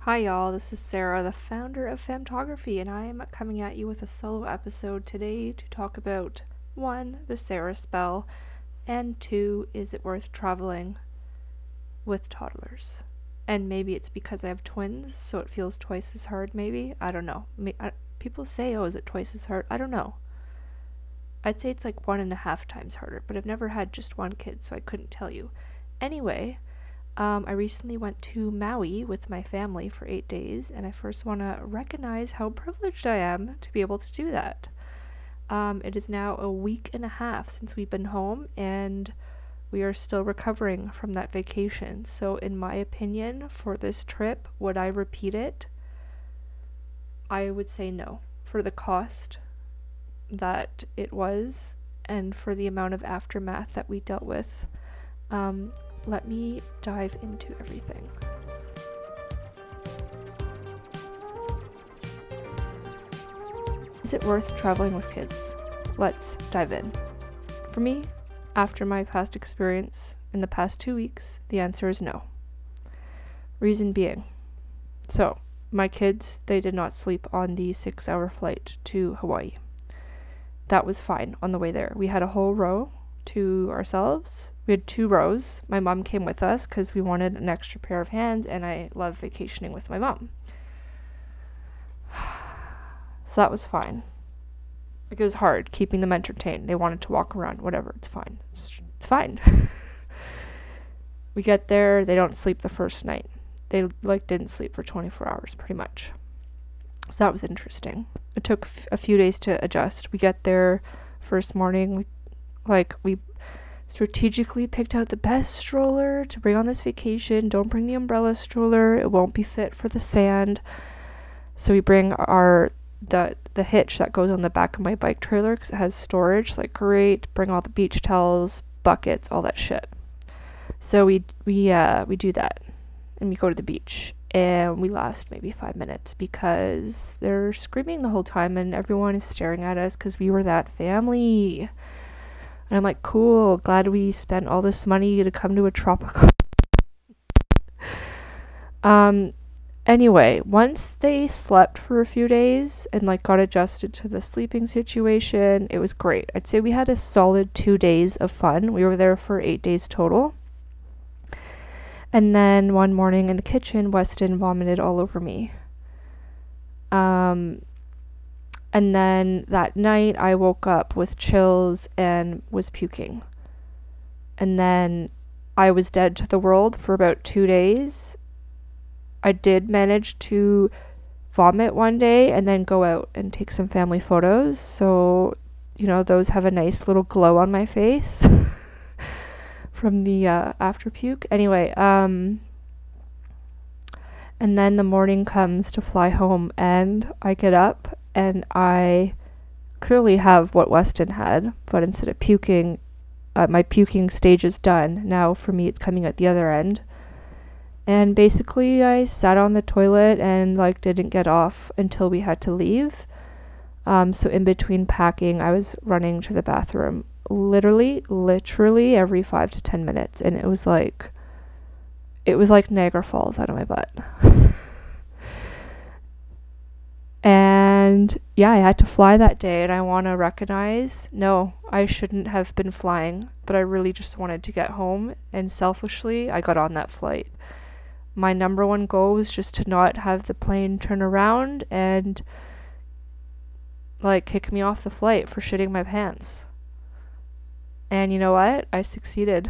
Hi, y'all. This is Sarah, the founder of Femtography, and I am coming at you with a solo episode today to talk about 1. The Sarah spell, and 2. Is it worth traveling with toddlers? And maybe it's because I have twins, so it feels twice as hard, maybe? I don't know. People say, oh, is it twice as hard? I don't know. I'd say it's like 1.5 times harder, but I've never had just one kid, so I couldn't tell you. Anyway, I recently went to Maui with my family for 8 days, and I first want to recognize how privileged I am to be able to do that. It is now a week and a half since we've been home, and we are still recovering from that vacation. So in my opinion, for this trip, would I repeat it? I would say no. For the cost that it was, and for the amount of aftermath that we dealt with. Let me dive into everything. Is it worth traveling with kids? Let's dive in. For me, after my past experience in the past 2 weeks, the answer is no. Reason being, so my kids, they did not sleep on the 6-hour flight to Hawaii. That was fine on the way there. We had a whole row to ourselves. We had 2 rows. My mom came with us because we wanted an extra pair of hands, and I love vacationing with my mom. So that was fine. Like, it was hard keeping them entertained. They wanted to walk around, whatever. It's fine. It's fine. We get there. They don't sleep the first night. They didn't sleep for 24 hours pretty much. So that was interesting. It took a few days to adjust. We get there first morning. We strategically picked out the best stroller to bring on this vacation. Don't bring the umbrella stroller. It won't be fit for the sand. So we bring the hitch that goes on the back of my bike trailer because it has storage. Great. Bring all the beach towels, buckets, all that shit. So we do that, and we go to the beach, and we last maybe 5 minutes because they're screaming the whole time, and everyone is staring at us because we were that family. And I'm like, cool, glad we spent all this money to come to a tropical. Anyway, once they slept for a few days and got adjusted to the sleeping situation, it was great. I'd say we had a solid 2 days of fun. We were there for 8 days total. And then one morning in the kitchen, Weston vomited all over me. And then that night I woke up with chills and was puking. And then I was dead to the world for about 2 days. I did manage to vomit one day and then go out and take some family photos. So, those have a nice little glow on my face from the after puke. Anyway, and then the morning comes to fly home, and I get up and I clearly have what Weston had, but instead of puking, my puking stage is done. Now for me, it's coming at the other end. And basically, I sat on the toilet and didn't get off until we had to leave. So in between packing, I was running to the bathroom literally every 5 to 10 minutes, and it was like Niagara Falls out of my butt. And yeah, I had to fly that day, and I want to recognize, no, I shouldn't have been flying, but I really just wanted to get home, and selfishly, I got on that flight. My number one goal was just to not have the plane turn around and kick me off the flight for shitting my pants. And you know what? I succeeded.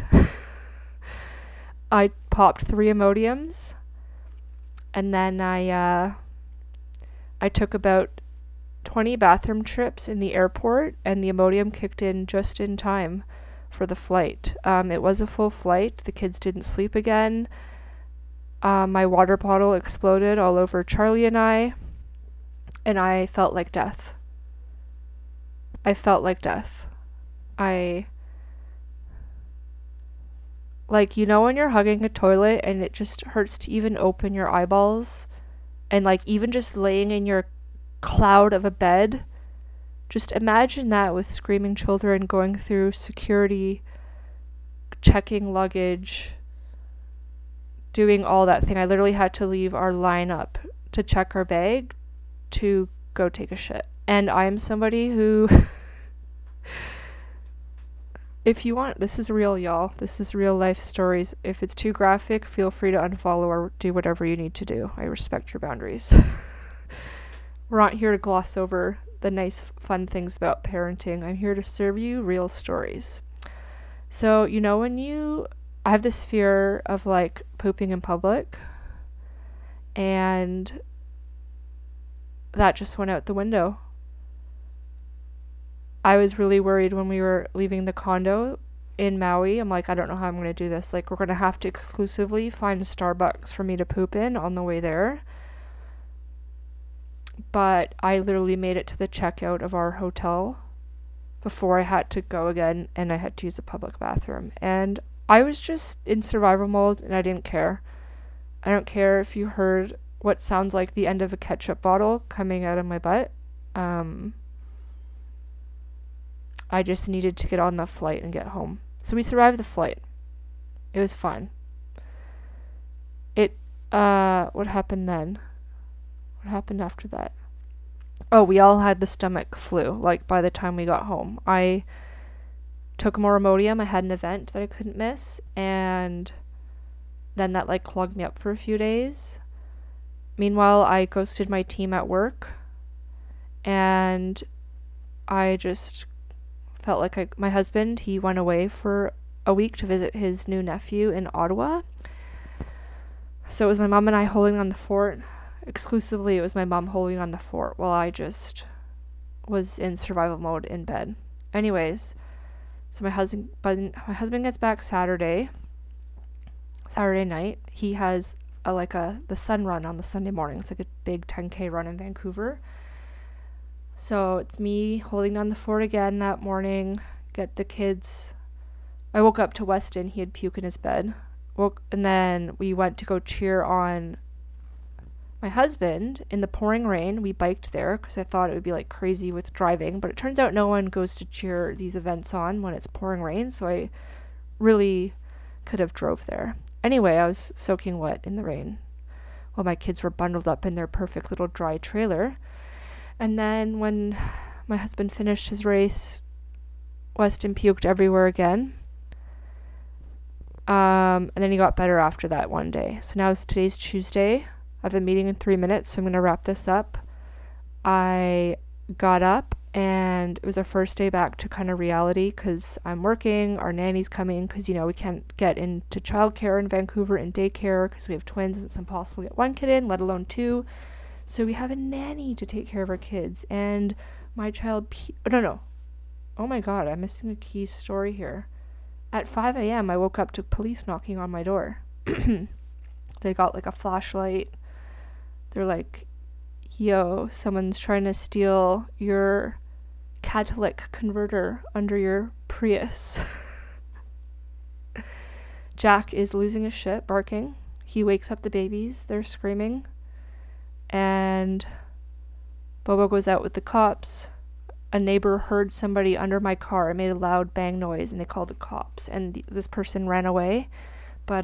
I popped 3 Imodiums, and then I took about 20 bathroom trips in the airport, and the Imodium kicked in just in time for the flight. It was a full flight. The kids didn't sleep again. My water bottle exploded all over Charlie and I felt like death. When you're hugging a toilet and it just hurts to even open your eyeballs, and even just laying in your cloud of a bed, just imagine that with screaming children going through security, checking luggage, doing all that thing. I literally had to leave our lineup to check our bag to go take a shit. And I'm somebody who, if you want, this is real, y'all. This is real life stories. If it's too graphic, feel free to unfollow or do whatever you need to do. I respect your boundaries. We're not here to gloss over the nice, fun things about parenting. I'm here to serve you real stories. So, you know, I have this fear of like pooping in public, and that just went out the window. I was really worried when we were leaving the condo in Maui. I'm like, I don't know how I'm going to do this. Like, we're going to have to exclusively find Starbucks for me to poop in on the way there. But I literally made it to the checkout of our hotel before I had to go again, and I had to use a public bathroom. And I was just in survival mode, and I didn't care. I don't care if you heard what sounds like the end of a ketchup bottle coming out of my butt. I just needed to get on the flight and get home. So we survived the flight. It was fun. What happened then? What happened after that? Oh, we all had the stomach flu, like, by the time we got home. I took more Imodium. I had an event that I couldn't miss, and then that, like, clogged me up for a few days. Meanwhile, I ghosted my team at work, and I just felt like my husband, he went away for a week to visit his new nephew in Ottawa. So it was my mom and I holding on the fort. Exclusively, it was my mom holding on the fort while I just was in survival mode in bed. Anyways, so my husband gets back Saturday night. He has the sun run on the Sunday morning. It's like a big 10K run in Vancouver. So it's me holding on the fort again that morning. Get the kids. I woke up to Weston. He had puke in his bed. And then we went to go cheer on my husband in the pouring rain. We biked there because I thought it would be like crazy with driving, but it turns out no one goes to cheer these events on when it's pouring rain, so I really could have drove there. Anyway, I was soaking wet in the rain while my kids were bundled up in their perfect little dry trailer. And then when my husband finished his race, Weston puked everywhere again. And then he got better after that one day. So now today's Tuesday. I have a meeting in 3 minutes, so I'm going to wrap this up. I got up, and it was our first day back to kind of reality because I'm working. Our nanny's coming because, we can't get into childcare in Vancouver and daycare because we have twins, and it's impossible to get one kid in, let alone two. So we have a nanny to take care of our kids, and my child... No. Oh my God, I'm missing a key story here. At 5 a.m., I woke up to police knocking on my door. They got, like, a flashlight. They're like, yo, someone's trying to steal your catalytic converter under your Prius. Jack is losing his shit, barking. He wakes up the babies. They're screaming. And Bobo goes out with the cops. A neighbor heard somebody under my car. It made a loud bang noise, and they called the cops. And this person ran away. But,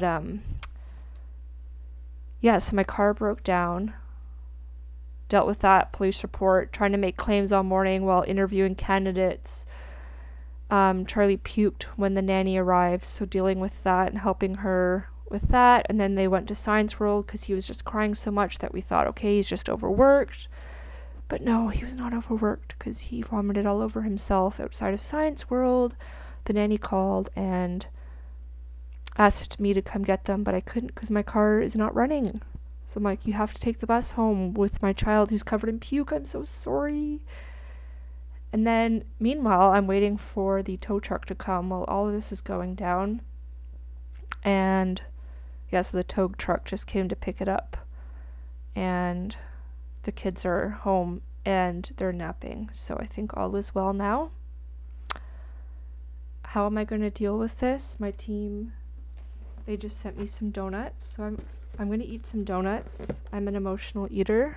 so my car broke down. Dealt with that, police report, trying to make claims all morning while interviewing candidates. Charlie puked when the nanny arrived, so dealing with that and helping her with that. And then they went to Science World because he was just crying so much that we thought, okay, he's just overworked. But no, he was not overworked because he vomited all over himself outside of Science World. The nanny called and asked me to come get them, but I couldn't because my car is not running. So I'm like, you have to take the bus home with my child who's covered in puke. I'm so sorry. And then, meanwhile, I'm waiting for the tow truck to come while all of this is going down. And, so the tow truck just came to pick it up. And the kids are home and they're napping. So I think all is well now. How am I going to deal with this? My team, they just sent me some donuts. So I'm going to eat some donuts. I'm an emotional eater.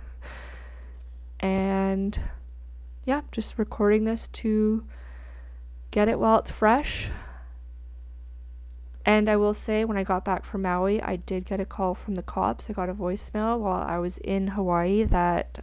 And just recording this to get it while it's fresh. And I will say, when I got back from Maui, I did get a call from the cops. I got a voicemail while I was in Hawaii that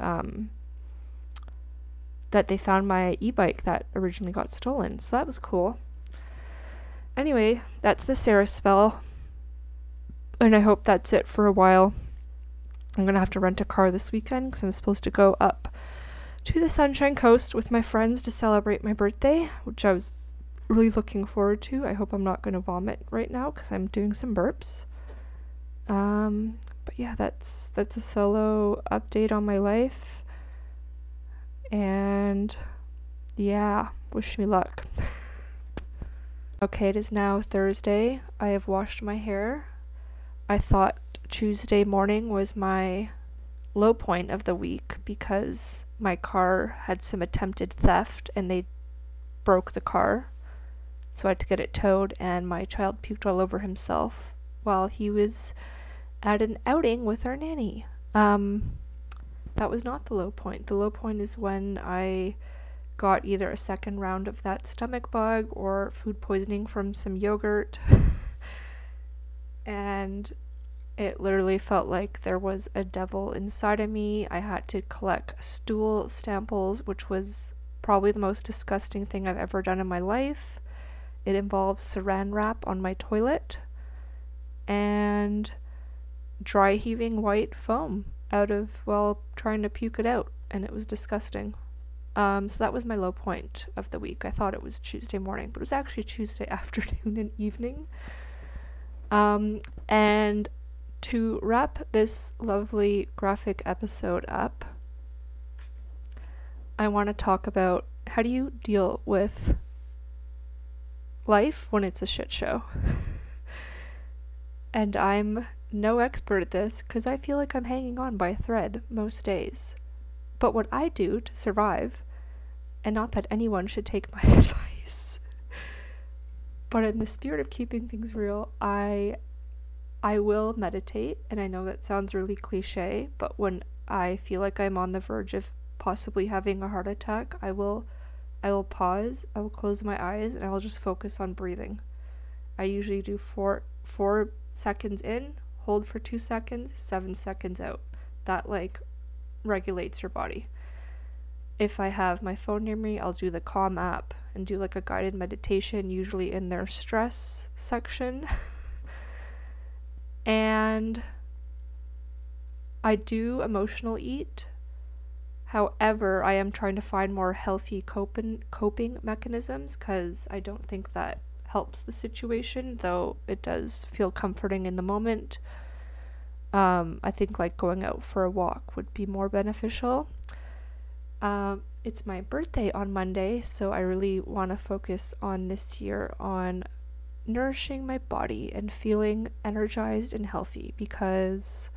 they found my e-bike that originally got stolen. So that was cool. Anyway, that's the Sarah spell. And I hope that's it for a while. I'm going to have to rent a car this weekend because I'm supposed to go up to the Sunshine Coast with my friends to celebrate my birthday, which I was really looking forward to. I hope I'm not going to vomit right now because I'm doing some burps. But yeah, that's a solo update on my life. And yeah, wish me luck. Okay, it is now Thursday. I have washed my hair. I thought Tuesday morning was my low point of the week because my car had some attempted theft and they broke the car. So I had to get it towed, and my child puked all over himself while he was at an outing with our nanny. That was not the low point. The low point is when I got either a second round of that stomach bug or food poisoning from some yogurt. And it literally felt like there was a devil inside of me. I had to collect stool samples, which was probably the most disgusting thing I've ever done in my life. It involves saran wrap on my toilet and dry heaving white foam out of, well, trying to puke it out, and it was disgusting. So that was my low point of the week. I thought it was Tuesday morning, but it was actually Tuesday afternoon and evening. And to wrap this lovely graphic episode up, I want to talk about how do you deal with life when it's a shit show. And I'm no expert at this because I feel like I'm hanging on by a thread most days. But what I do to survive, and not that anyone should take my advice, but in the spirit of keeping things real, I will meditate. And I know that sounds really cliche, but when I feel like I'm on the verge of possibly having a heart attack, I will pause, I will close my eyes, and I will just focus on breathing. I usually do four seconds in, hold for 2 seconds, 7 seconds out. That regulates your body. If I have my phone near me, I'll do the Calm app and do a guided meditation, usually in their stress section. And I do emotional eat. However, I am trying to find more healthy coping mechanisms because I don't think that helps the situation, though it does feel comforting in the moment. I think going out for a walk would be more beneficial. It's my birthday on Monday, so I really want to focus on this year on nourishing my body and feeling energized and healthy because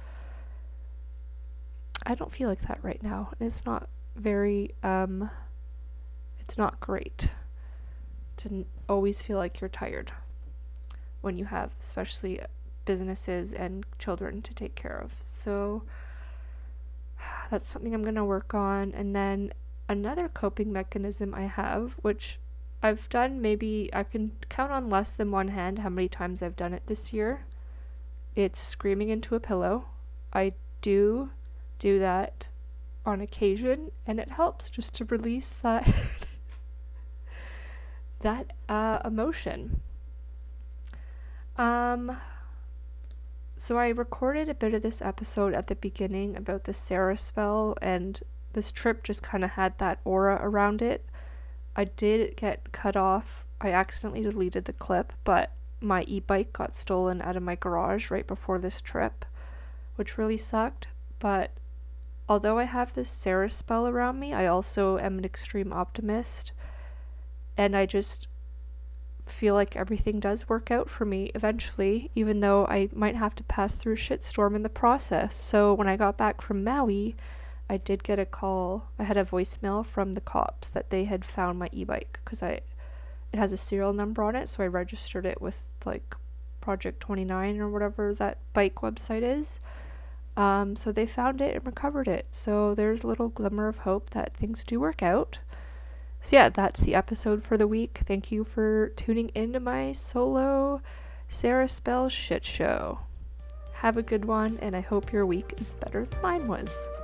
I don't feel like that right now. It's not very, it's not great to always feel like you're tired when you have especially businesses and children to take care of. So that's something I'm going to work on. And then another coping mechanism I have, which I've done, maybe I can count on less than one hand how many times I've done it this year. It's screaming into a pillow. I do that on occasion, and it helps just to release that emotion. So I recorded a bit of this episode at the beginning about the Sarah spell, and this trip just kind of had that aura around it. I did get cut off. I accidentally deleted the clip, but my e-bike got stolen out of my garage right before this trip, which really sucked. But although I have this Sarah spell around me, I also am an extreme optimist, and I just feel like everything does work out for me eventually, even though I might have to pass through a shitstorm in the process. So when I got back from Maui, I did get a call. I had a voicemail from the cops that they had found my e-bike because it has a serial number on it, so I registered it with Project 29 or whatever that bike website is. So they found it and recovered it. So there's a little glimmer of hope that things do work out. So yeah, that's the episode for the week. Thank you for tuning into my solo Sarah Spell shit show. Have a good one, and I hope your week is better than mine was.